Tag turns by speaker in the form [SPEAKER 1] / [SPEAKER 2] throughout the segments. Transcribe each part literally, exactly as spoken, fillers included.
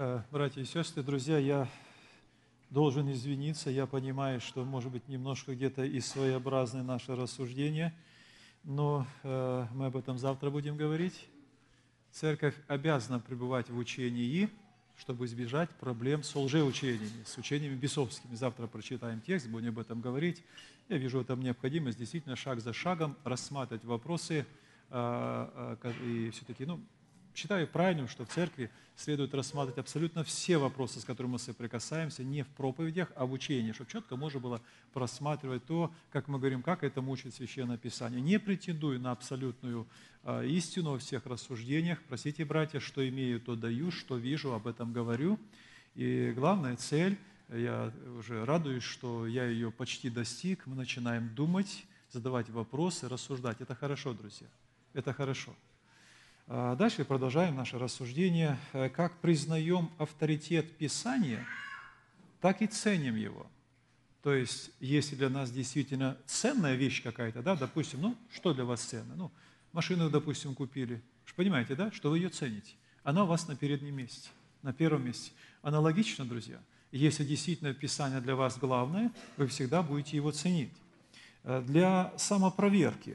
[SPEAKER 1] Э, Братья и сестры, друзья, я должен извиниться. Я понимаю, что, может быть, немножко где-то и своеобразны наши рассуждения, но э, мы об этом завтра будем говорить. Церковь обязана пребывать в учении, чтобы избежать проблем с лжеучениями, с учениями бесовскими. Завтра прочитаем текст, будем об этом говорить. Я вижу в этом необходимость действительно шаг за шагом рассматривать вопросы. Э, э, и все-таки, ну, считаю правильным, что в церкви следует рассматривать абсолютно все вопросы, с которыми мы соприкасаемся, не в проповедях, а в учении, чтобы четко можно было просматривать то, как мы говорим, как это учит Священное Писание. Не претендую на абсолютную э, истину во всех рассуждениях. Простите, братья, что имею, то даю, что вижу, об этом говорю. И главная цель, я уже радуюсь, что я ее почти достиг, мы начинаем думать, задавать вопросы, рассуждать. Это хорошо, друзья, это хорошо. Дальше продолжаем наше рассуждение. Как признаем авторитет Писания, так и ценим его. То есть, если для нас действительно ценная вещь какая-то, да, допустим, ну, что для вас ценно? Ну, машину, допустим, купили. Вы же понимаете, да, что вы ее цените. Она у вас на переднем месте, на первом месте. Аналогично, друзья, если действительно Писание для вас главное, вы всегда будете его ценить. Для самопроверки.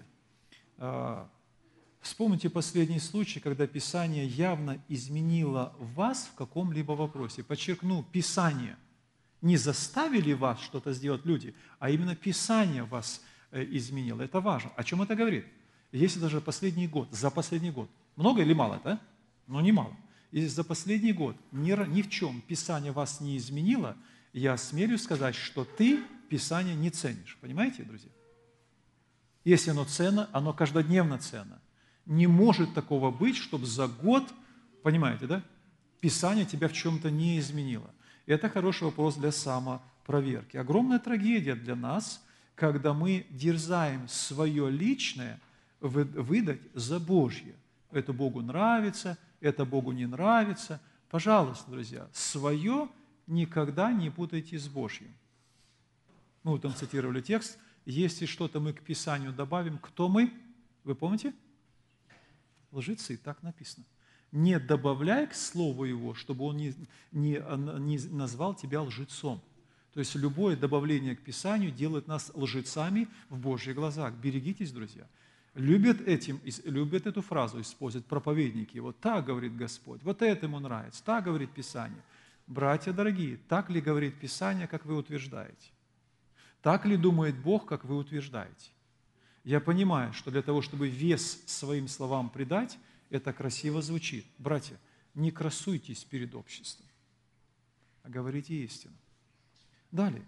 [SPEAKER 1] Вспомните последний случай, когда Писание явно изменило вас в каком-либо вопросе. Подчеркну, Писание. Не заставили вас что-то сделать люди, а именно Писание вас изменило. Это важно. О чем это говорит? Если даже последний год, за последний год, много или мало, да? Ну, не мало. Если за последний год ни, ни в чем Писание вас не изменило, я осмелюсь сказать, что ты Писание не ценишь. Понимаете, друзья? Если оно ценно, оно каждодневно ценно. Не может такого быть, чтобы за год, понимаете, да, Писание тебя в чем-то не изменило. И это хороший вопрос для самопроверки. Огромная трагедия для нас, когда мы дерзаем свое личное выдать за Божье. Это Богу нравится, это Богу не нравится. Пожалуйста, друзья, свое никогда не путайте с Божьим. Мы вот там цитировали текст. Если что-то мы к Писанию добавим, кто мы? Вы помните? Лжецы, так написано. Не добавляй к слову его, чтобы он не, не, не назвал тебя лжецом. То есть любое добавление к Писанию делает нас лжецами в Божьих глазах. Берегитесь, друзья. Любят, этим, любят эту фразу использовать проповедники. Вот так говорит Господь, вот это ему нравится, так говорит Писание. Братья дорогие, так ли говорит Писание, как вы утверждаете? Так ли думает Бог, как вы утверждаете? Я понимаю, что для того, чтобы вес своим словам придать, это красиво звучит. Братья, не красуйтесь перед обществом, а говорите истину. Далее.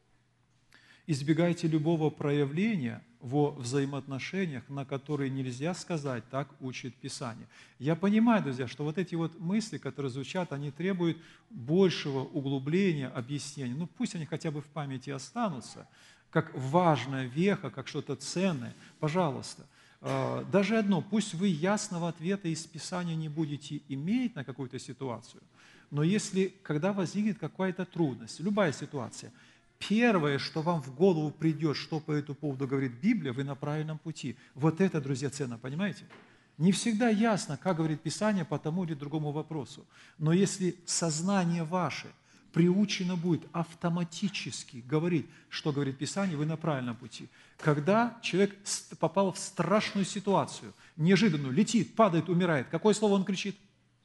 [SPEAKER 1] Избегайте любого проявления во взаимоотношениях, на которые нельзя сказать, так учит Писание. Я понимаю, друзья, что вот эти вот мысли, которые звучат, они требуют большего углубления, объяснения. Ну, пусть они хотя бы в памяти останутся, как важная веха, как что-то ценное. Пожалуйста, даже одно, пусть вы ясного ответа из Писания не будете иметь на какую-то ситуацию, но если, когда возникнет какая-то трудность, любая ситуация, первое, что вам в голову придет, что по этому поводу говорит Библия, вы на правильном пути. Вот это, друзья, ценно, понимаете? Не всегда ясно, как говорит Писание по тому или другому вопросу, но если сознание ваше приучено будет автоматически говорить, что говорит Писание, вы на правильном пути. Когда человек попал в страшную ситуацию, неожиданную, летит, падает, умирает, какое слово он кричит?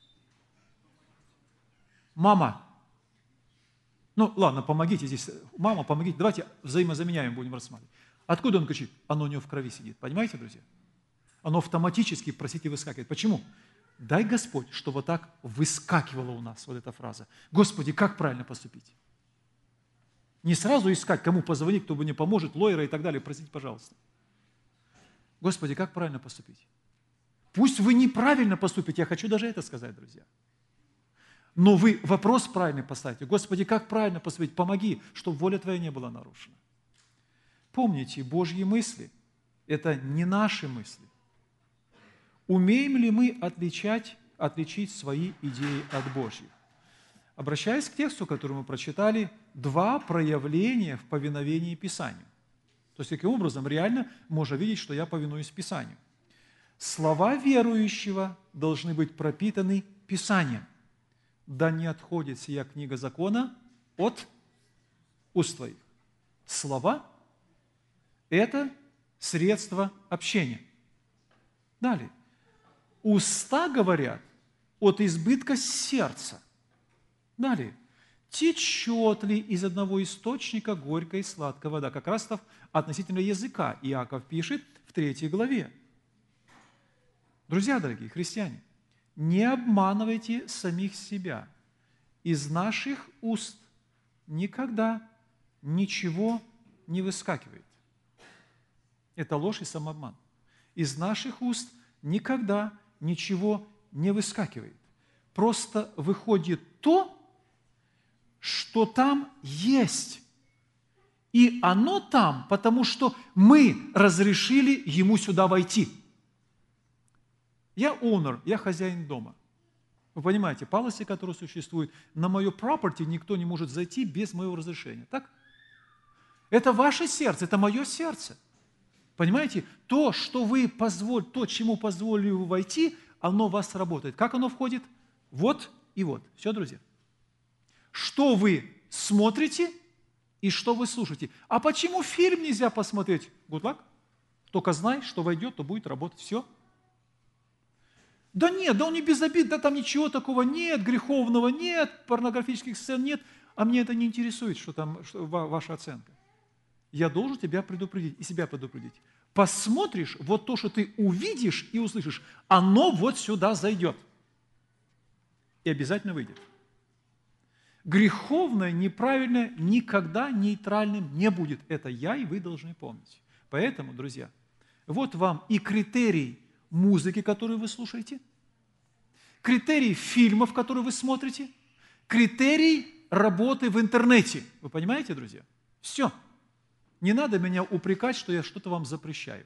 [SPEAKER 1] Мама. Ну, ладно, помогите здесь. Мама, помогите. Давайте взаимозаменяем будем рассматривать. Откуда он кричит? Оно у него в крови сидит. Понимаете, друзья? Оно автоматически, простите, выскакивает. Почему? Дай Господь, что вот так выскакивала у нас вот эта фраза. Господи, как правильно поступить? Не сразу искать, кому позвонить, кто бы мне поможет, лоера и так далее. Простите, пожалуйста. Господи, как правильно поступить? Пусть вы неправильно поступите, я хочу даже это сказать, друзья. Но вы вопрос правильный поставите. Господи, как правильно поступить? Помоги, чтобы воля Твоя не была нарушена. Помните, Божьи мысли – это не наши мысли. Умеем ли мы отличать, отличить свои идеи от Божьих? Обращаясь к тексту, который мы прочитали, два проявления в повиновении Писанию. То есть, таким образом, реально можно видеть, что я повинуюсь Писанию. Слова верующего должны быть пропитаны Писанием. да не отходит сия книга закона от уст твоих. Слова – это средство общения. Далее. Уста говорят от избытка сердца. Далее. Течет ли из одного источника горькая и сладкая вода? Как раз относительно языка Иаков пишет в третьей главе. Друзья дорогие, христиане, не обманывайте самих себя. Из наших уст никогда ничего не выскакивает. Это ложь и самообман. Из наших уст никогда ничего не выскакивает. Просто выходит то, что там есть. И оно там, потому что мы разрешили ему сюда войти. Я owner, я хозяин дома. Вы понимаете, policy, которая существует, на мое property никто не может зайти без моего разрешения. Так? Это ваше сердце, это мое сердце. Понимаете? То, что вы позволь, то, чему позволили вы войти, оно в вас работает. Как оно входит? Вот и вот. Все, друзья. Что вы смотрите и что вы слушаете. А почему фильм нельзя посмотреть? Good luck. Только знай, что войдет, то будет работать. Все. Да нет, да он не без обид, да там ничего такого нет, греховного нет, порнографических сцен нет, а мне это не интересует, что там что, ваша оценка. Я должен тебя предупредить и себя предупредить. Посмотришь, вот то, что ты увидишь и услышишь, оно вот сюда зайдет. И обязательно выйдет. Греховное, неправильное никогда нейтральным не будет. Это я и вы должны помнить. Поэтому, друзья, вот вам и критерий музыки, которую вы слушаете, критерий фильмов, которые вы смотрите, критерий работы в интернете. Вы понимаете, друзья? Все. Не надо меня упрекать, что я что-то вам запрещаю.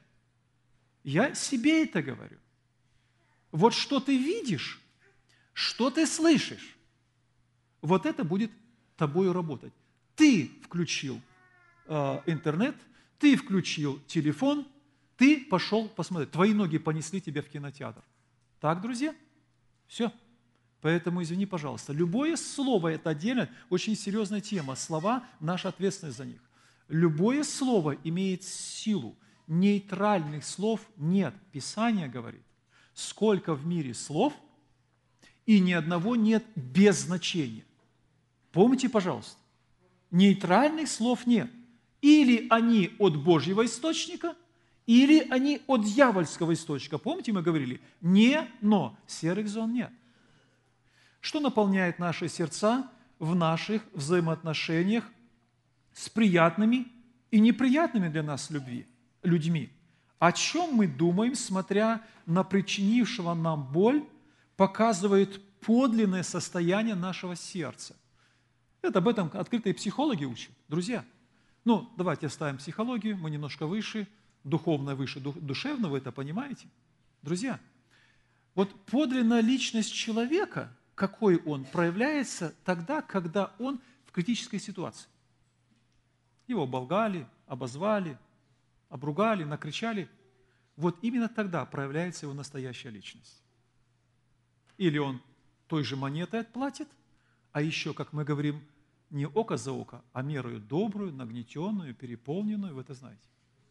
[SPEAKER 1] Я себе это говорю. Вот что ты видишь, что ты слышишь, вот это будет тобою работать. Ты включил э, интернет, ты включил телефон, ты пошел посмотреть. Твои ноги понесли тебя в кинотеатр. Так, друзья? Все. Поэтому, извини, пожалуйста, любое слово – это отдельно, очень серьезная тема. Слова – наша ответственность за них. Любое слово имеет силу. Нейтральных слов нет. Писание говорит, сколько в мире слов, и ни одного нет без значения. Помните, пожалуйста, нейтральных слов нет. Или они от Божьего источника, или они от дьявольского источника. Помните, мы говорили, не, но, серых зон нет. Что наполняет наши сердца в наших взаимоотношениях с приятными и неприятными для нас любви, людьми? О чем мы думаем, смотря на причинившего нам боль, показывает подлинное состояние нашего сердца. Это об этом открытые психологи учат. Друзья, ну, давайте оставим психологию, мы немножко выше, духовно выше душевно, вы это понимаете? Друзья, вот подлинная личность человека, какой он, проявляется тогда, когда он в критической ситуации. Его оболгали, обозвали, обругали, накричали. Вот именно тогда проявляется его настоящая личность. Или он той же монетой отплатит, а еще, как мы говорим, не око за око, а мерою добрую, нагнетенную, переполненную, вы это знаете.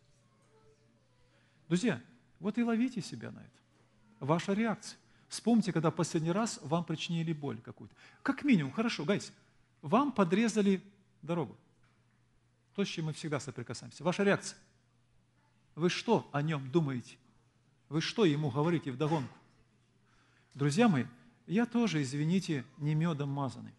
[SPEAKER 1] Друзья, вот и ловите себя на это. Ваша реакция. Вспомните, когда последний раз вам причинили боль какую-то. Как минимум, хорошо, гайс, вам подрезали дорогу. То, с чем мы всегда соприкасаемся. Ваша реакция. Вы что о нем думаете? Вы что ему говорите вдогонку? Друзья мои, я тоже, извините, не медом мазанный.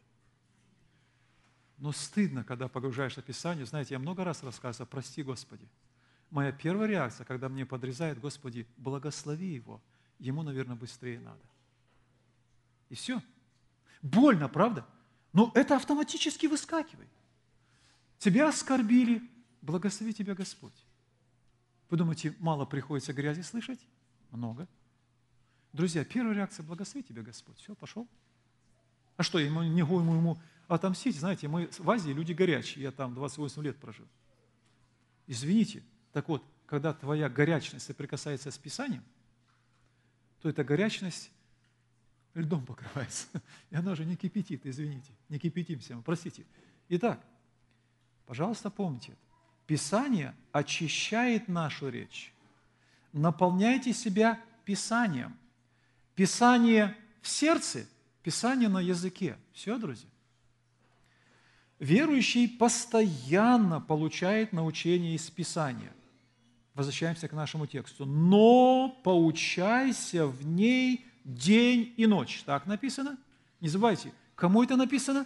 [SPEAKER 1] Но стыдно, когда погружаешься в Писание. Знаете, я много раз рассказывал, прости, Господи. Моя первая реакция, когда мне подрезают, Господи, благослови его. Ему, наверное, быстрее надо. И все. Больно, правда? Но это автоматически выскакивает. Тебя оскорбили, благослови тебя Господь. Вы думаете, мало приходится грязи слышать? Много. Друзья, первая реакция – благослови тебя Господь. Все, пошел. А что, ему, не ему, ему отомстить? Знаете, мы в Азии люди горячие, я там двадцать восемь лет прожил. Извините, так вот, когда твоя горячность соприкасается с Писанием, то эта горячность льдом покрывается. И оно же не кипятит, извините. Не кипятимся мы, простите. Итак, пожалуйста, помните это. Писание очищает нашу речь. Наполняйте себя Писанием. Писание в сердце, Писание на языке. Все, друзья. Верующий постоянно получает научение из Писания. Возвращаемся к нашему тексту. «Но поучайся в ней день и ночь». Так написано? Не забывайте, кому это написано?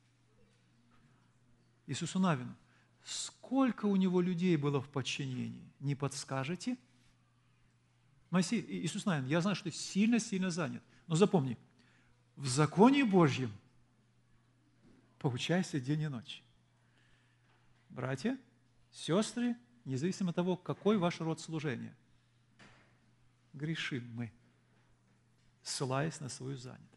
[SPEAKER 1] Иисусу Навину. Сколько у него людей было в подчинении? Не подскажете? Моисей, Иисус Навин, я знаю, что ты сильно-сильно занят. Но запомни, в законе Божьем поучайся день и ночь. Братья, сестры, независимо от того, какой ваш род служения, грешим мы, ссылаясь на свою занятость.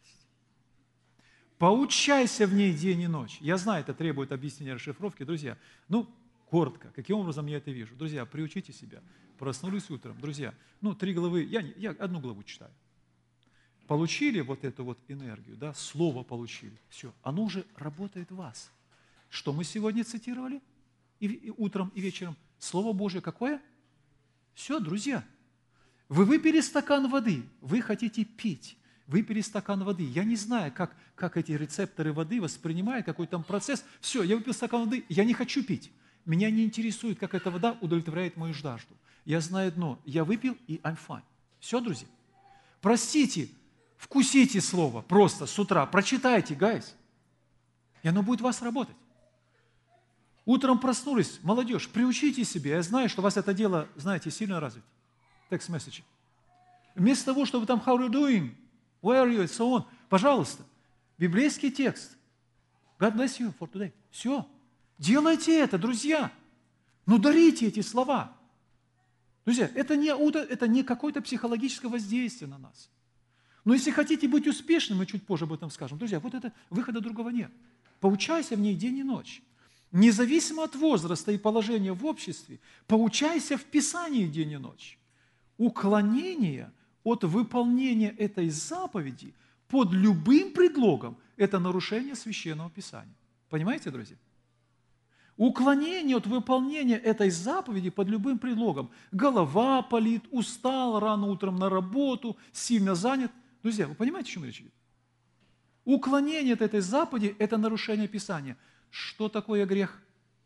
[SPEAKER 1] Поучайся в ней день и ночь. Я знаю, это требует объяснения, расшифровки. Друзья, ну, коротко, каким образом я это вижу? Друзья, приучите себя. Проснулись утром. Друзья, ну, три главы, я, не, я одну главу читаю. Получили вот эту вот энергию, да, слово получили. Все, оно уже работает в вас. Что мы сегодня цитировали? И, и утром, и вечером. Слово Божие какое? Все, друзья. Вы выпили стакан воды, вы хотите пить. Выпили стакан воды. Я не знаю, как, как эти рецепторы воды воспринимают, какой там процесс. Все, я выпил стакан воды, я не хочу пить. Меня не интересует, как эта вода удовлетворяет мою жажду. Я знаю одно, я выпил, и I'm fine. Все, друзья. Простите, вкусите слово просто с утра, прочитайте, гайс, и оно будет у вас работать. Утром проснулись, молодежь, приучите себя. Я знаю, что у вас это дело, знаете, сильно развито. Text message. Вместо того, чтобы там how are you doing, where are you, and so on, пожалуйста, библейский текст. God bless you for today. Все. Делайте это, друзья. Ну, дарите эти слова. Друзья, это не, это не какое-то психологическое воздействие на нас. Но если хотите быть успешным, мы чуть позже об этом скажем. Друзья, вот это выхода другого нет. Поучайся в ней день и ночь. Независимо от возраста и положения в обществе, поучайся в Писании день и ночь. Уклонение от выполнения этой заповеди под любым предлогом – это нарушение Священного Писания. Понимаете, друзья? Уклонение от выполнения этой заповеди под любым предлогом. Голова болит, устал рано утром на работу, сильно занят. Друзья, вы понимаете, о чем речь идет? Уклонение от этой заповеди – это нарушение Писания. Что такое грех?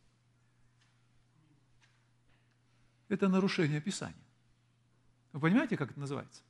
[SPEAKER 1] Это нарушение Писания. Вы понимаете, как это называется?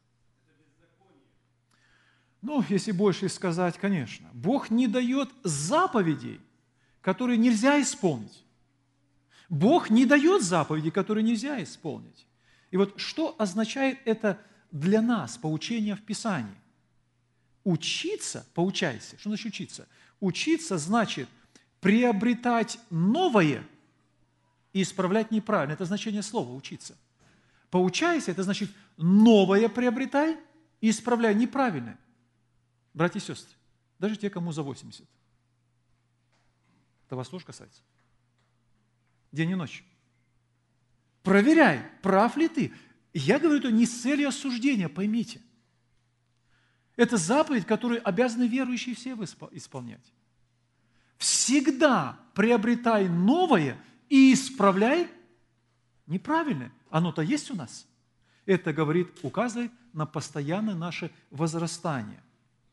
[SPEAKER 1] Ну, если больше сказать, конечно. Бог не дает заповедей, которые нельзя исполнить. Бог не дает заповеди, которые нельзя исполнить. И вот что означает это для нас, поучение в Писании? Учиться, поучайся. Что значит учиться? Учиться значит приобретать новое и исправлять неправильно. Это значение слова «учиться». Поучайся – это значит новое приобретай и исправляй неправильное. Братья и сестры, даже те, кому за восемьдесят. Это вас тоже касается. День и ночь. Проверяй, прав ли ты. Я говорю это не с целью осуждения, поймите. Это заповедь, которую обязаны верующие все исполнять. Всегда приобретай новое и исправляй неправильное. Оно-то есть у нас. Это говорит, указывает на постоянное наше возрастание.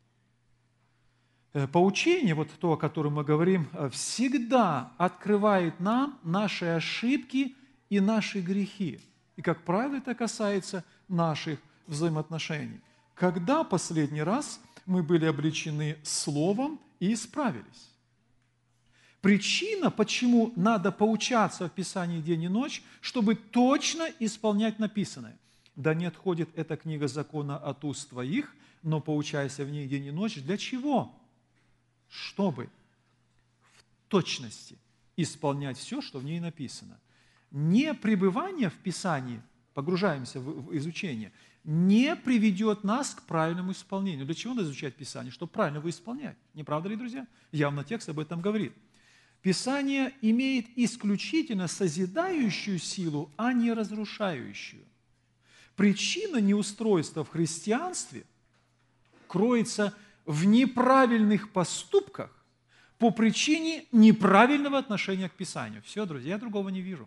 [SPEAKER 1] Поучение, вот то, о котором мы говорим, всегда открывает нам наши ошибки и наши грехи. И, как правило, это касается наших взаимоотношений. Когда последний раз мы были обличены словом и исправились? Причина, почему надо поучаться в Писании день и ночь, чтобы точно исполнять написанное. Да не отходит эта книга закона от уст твоих, но поучайся в ней день и ночь. Для чего? Чтобы в точности исполнять все, что в ней написано. Не пребывание в Писании, погружаемся в изучение, не приведет нас к правильному исполнению. Для чего надо изучать Писание? Чтобы правильно его исполнять. Не правда ли, друзья? Явно текст об этом говорит. Писание имеет исключительно созидающую силу, а не разрушающую. Причина неустройства в христианстве кроется в неправильных поступках по причине неправильного отношения к Писанию. Все, друзья, я другого не вижу.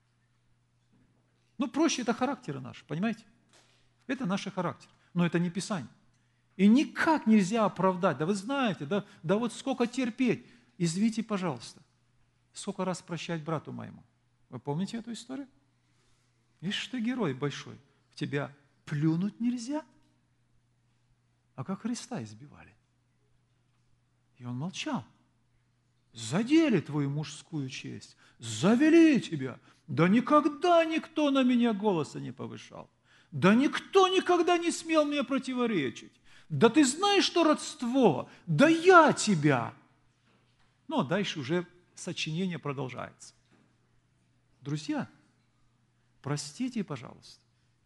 [SPEAKER 1] Ну, проще это характеры наши, понимаете? Это наши характеры, но это не Писание. И никак нельзя оправдать. Да вы знаете, да, да вот сколько терпеть. Извините, пожалуйста, сколько раз прощать брату моему. Вы помните эту историю? Видишь, ты герой большой. В тебя плюнуть нельзя. А как Христа избивали? И он молчал. Задели твою мужскую честь, завели тебя. Да никогда никто на меня голоса не повышал. Да никто никогда не смел мне противоречить. Да ты знаешь, что родство? Да я тебя. Ну, а дальше уже сочинение продолжается. Друзья, простите, пожалуйста,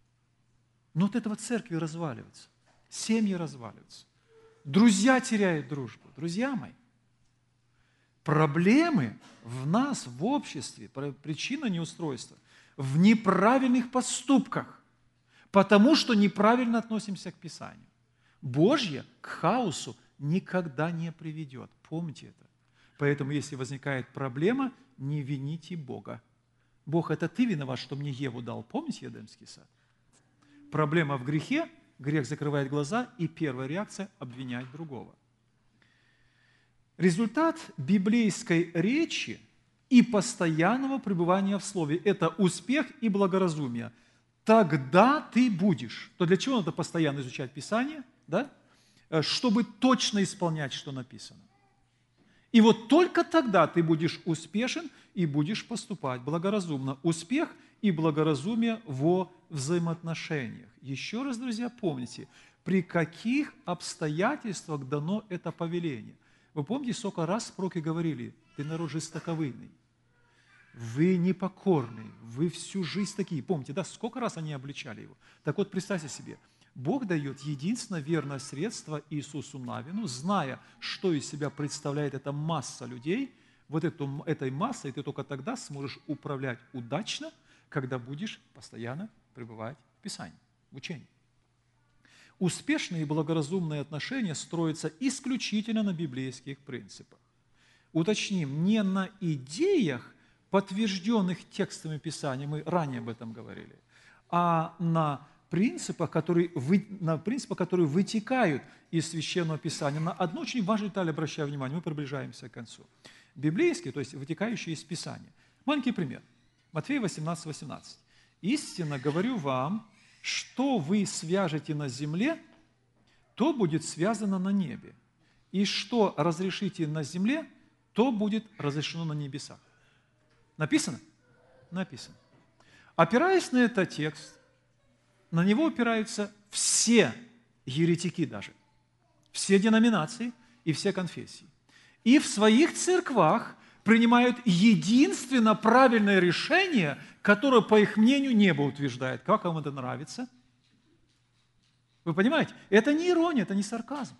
[SPEAKER 1] но от этого церкви разваливаются, семьи разваливаются, друзья теряют дружбу. Друзья мои, проблемы в нас, в обществе, причина неустройства в неправильных поступках, потому что неправильно относимся к Писанию. Божье к хаосу никогда не приведет. Помните это. Поэтому, если возникает проблема, не вините Бога. Бог, это ты виноват, что мне Еву дал. Помните Эдемский сад? Проблема в грехе, грех закрывает глаза, и первая реакция – обвинять другого. Результат библейской речи и постоянного пребывания в Слове – это успех и благоразумие. Тогда ты будешь. То для чего надо постоянно изучать Писание? Да? Чтобы точно исполнять, что написано. И вот только тогда ты будешь успешен и будешь поступать благоразумно. Успех и благоразумие во взаимоотношениях. Еще раз, друзья, помните, при каких обстоятельствах дано это повеление. Вы помните, сколько раз пророки говорили: ты народ жестоковыйный, вы непокорный, вы всю жизнь такие. Помните, да, сколько раз они обличали его? Так вот, представьте себе, Бог дает единственное верное средство Иисусу Навину, зная, что из себя представляет эта масса людей. Вот эту, этой массой ты только тогда сможешь управлять удачно, когда будешь постоянно пребывать в Писании, в учении. Успешные и благоразумные отношения строятся исключительно на библейских принципах. Уточним, не на идеях, подтвержденных текстами Писания, мы ранее об этом говорили, а на принципах, которые, вы, на принципах, которые вытекают из Священного Писания. На одну очень важную деталь обращаю внимание, мы приближаемся к концу. Библейские, то есть вытекающие из Писания. Маленький пример. Матфея восемнадцать, восемнадцать. «Истинно говорю вам, что вы свяжете на земле, то будет связано на небе, и что разрешите на земле, то будет разрешено на небесах». Написано? Написано. Опираясь на этот текст, на него опираются все еретики даже, все деноминации и все конфессии. И в своих церквах принимают единственно правильное решение, которое, по их мнению, небо утверждает. Как вам это нравится? Вы понимаете? Это не ирония, это не сарказм.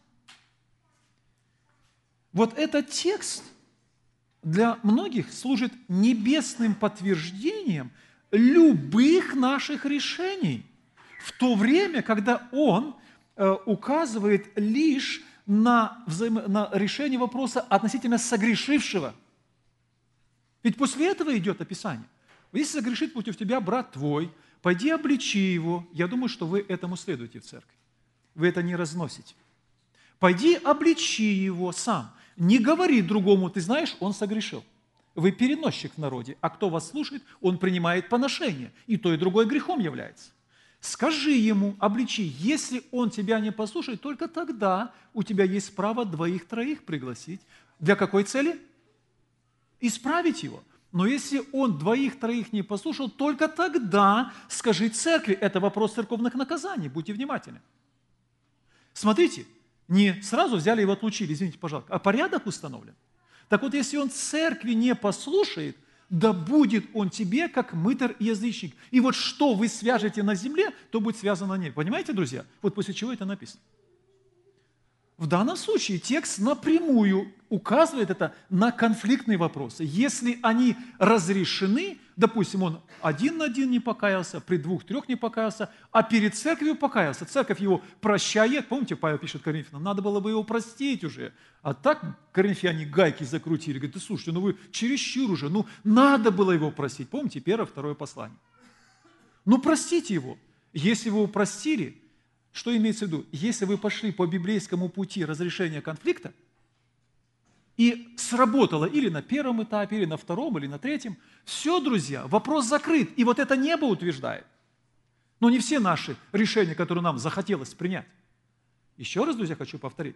[SPEAKER 1] Вот этот текст для многих служит небесным подтверждением любых наших решений, в то время, когда он э, указывает лишь на, взаимо... на решение вопроса относительно согрешившего. Ведь после этого идет описание. Если согрешит против тебя брат твой, пойди обличи его. Я думаю, что вы этому следуете в церкви. Вы это не разносите. Пойди обличи его сам. Не говори другому, ты знаешь, он согрешил. Вы переносчик в народе, а кто вас слушает, он принимает поношение. И то, и другое грехом является. Скажи ему, обличи, если он тебя не послушает, только тогда у тебя есть право двоих-троих пригласить. Для какой цели? Исправить его. Но если он двоих-троих не послушал, только тогда скажи церкви. Это вопрос церковных наказаний, будьте внимательны. Смотрите, не сразу взяли и его отлучили, извините, пожалуйста, а порядок установлен. Так вот, если он церкви не послушает, да будет он тебе, как мытарь и язычник. И вот что вы свяжете на земле, то будет связано на небе. Понимаете, друзья? Вот после чего это написано. В данном случае текст напрямую указывает это на конфликтные вопросы. Если они разрешены, допустим, он один на один не покаялся, при двух-трех не покаялся, а перед церковью покаялся, церковь его прощает, помните, Павел пишет Коринфянам, надо было бы его простить уже, а так коринфяне гайки закрутили, говорят, да слушайте, ну вы чересчур уже, ну надо было его простить, помните, первое, второе послание. Ну простите его, если вы его простили, что имеется в виду? Если вы пошли по библейскому пути разрешения конфликта, и сработало или на первом этапе, или на втором, или на третьем, все, друзья, вопрос закрыт. И вот это небо утверждает. Но не все наши решения, которые нам захотелось принять. Еще раз, друзья, хочу повторить.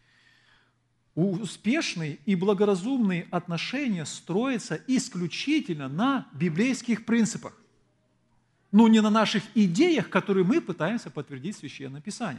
[SPEAKER 1] Успешные и благоразумные отношения строятся исключительно на библейских принципах. Но не на наших идеях, которые мы пытаемся подтвердить Священным Писанием.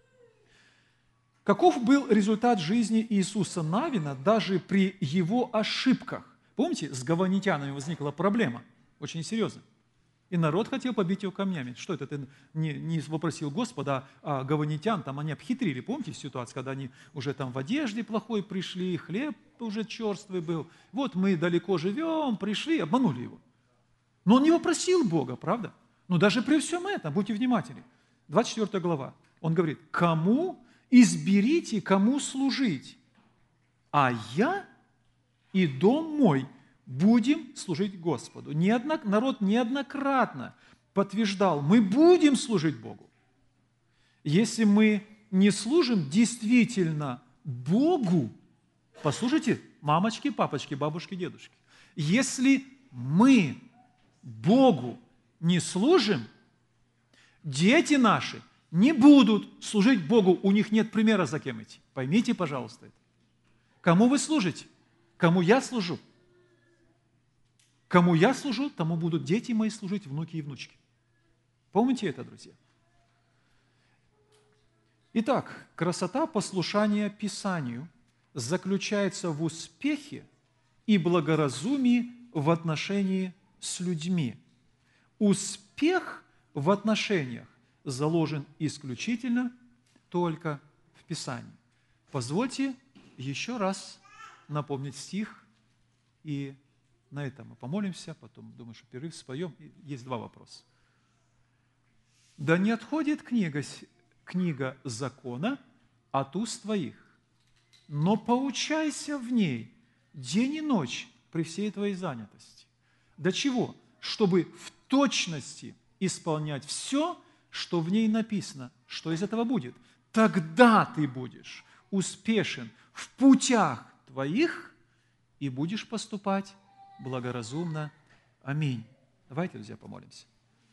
[SPEAKER 1] Каков был результат жизни Иисуса Навина даже при его ошибках? Помните, с гаванитянами возникла проблема, очень серьезная. И народ хотел побить его камнями. Что это, ты не, не вопросил Господа, а гаванитян, там они обхитрили. Помните ситуацию, когда они уже там в одежде плохой пришли, хлеб уже черствый был. Вот мы далеко живем, пришли, обманули его. Но он не вопросил Бога, правда? Но даже при всем этом, будьте внимательны, двадцать четвёртая глава, он говорит, кому изберите, кому служить, а я и дом мой будем служить Господу. Неоднок... Народ неоднократно подтверждал, мы будем служить Богу. Если мы не служим действительно Богу, послушайте, мамочки, папочки, бабушки, дедушки, если мы Богу не служим, дети наши не будут служить Богу, у них нет примера, за кем идти. Поймите, пожалуйста, это. Кому вы служите? Кому я служу? Кому я служу, тому будут дети мои служить, внуки и внучки. Помните это, друзья? Итак, красота послушания Писанию заключается в успехе и благоразумии в отношении с людьми. Успех в отношениях заложен исключительно только в Писании. Позвольте еще раз напомнить стих, и на этом мы помолимся, потом, думаю, что перерыв споем. Есть два вопроса. «Да не отходит книга, книга закона от уст твоих, но поучайся в ней день и ночь при всей твоей занятости». До чего? Чтобы в точности исполнять все, что в ней написано. Что из этого будет? Тогда ты будешь успешен в путях твоих и будешь поступать благоразумно. Аминь. Давайте, друзья, помолимся.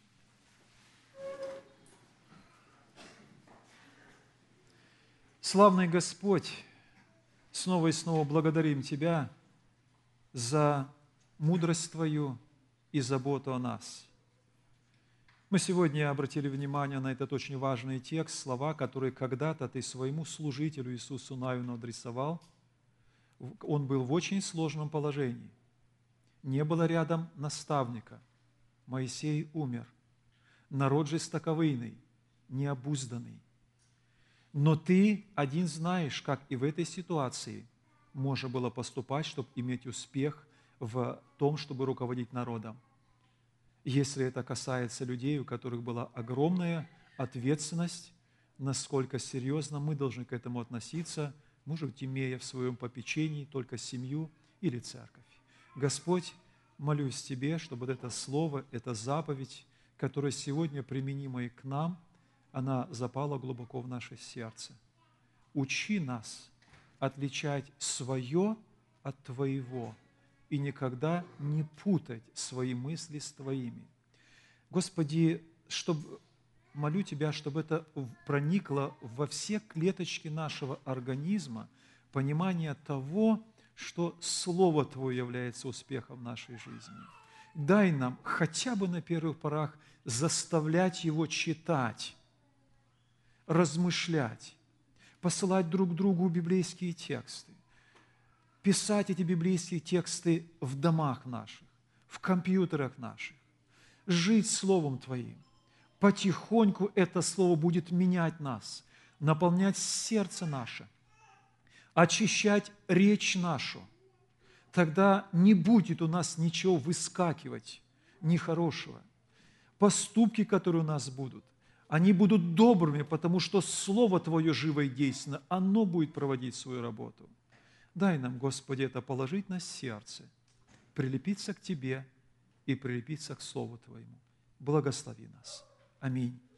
[SPEAKER 1] Славный Господь, снова и снова благодарим Тебя за мудрость Твою и заботу о нас. Мы сегодня обратили внимание на этот очень важный текст, слова, которые когда-то Ты своему служителю Иисусу Навину адресовал. Он был в очень сложном положении. Не было рядом наставника. Моисей умер. Народ жестоковыйный, необузданный. Но Ты один знаешь, как и в этой ситуации можно было поступать, чтобы иметь успех в том, чтобы руководить народом. Если это касается людей, у которых была огромная ответственность, насколько серьезно мы должны к этому относиться, может, имея в своем попечении только семью или церковь. Господь, молюсь Тебе, чтобы вот это слово, эта заповедь, которая сегодня применима и к нам, она запала глубоко в наше сердце. Учи нас отличать свое от Твоего и никогда не путать свои мысли с Твоими. Господи, чтобы, молю Тебя, чтобы это проникло во все клеточки нашего организма, понимание того, что Слово Твое является успехом нашей жизни. Дай нам хотя бы на первых порах заставлять его читать, размышлять, посылать друг другу библейские тексты, писать эти библейские тексты в домах наших, в компьютерах наших, жить Словом Твоим. Потихоньку это Слово будет менять нас, наполнять сердце наше, очищать речь нашу, тогда не будет у нас ничего выскакивать нехорошего. Поступки, которые у нас будут, они будут добрыми, потому что Слово Твое живо и действенно, оно будет проводить свою работу. Дай нам, Господи, это положить на сердце, прилепиться к Тебе и прилепиться к Слову Твоему. Благослови нас. Аминь.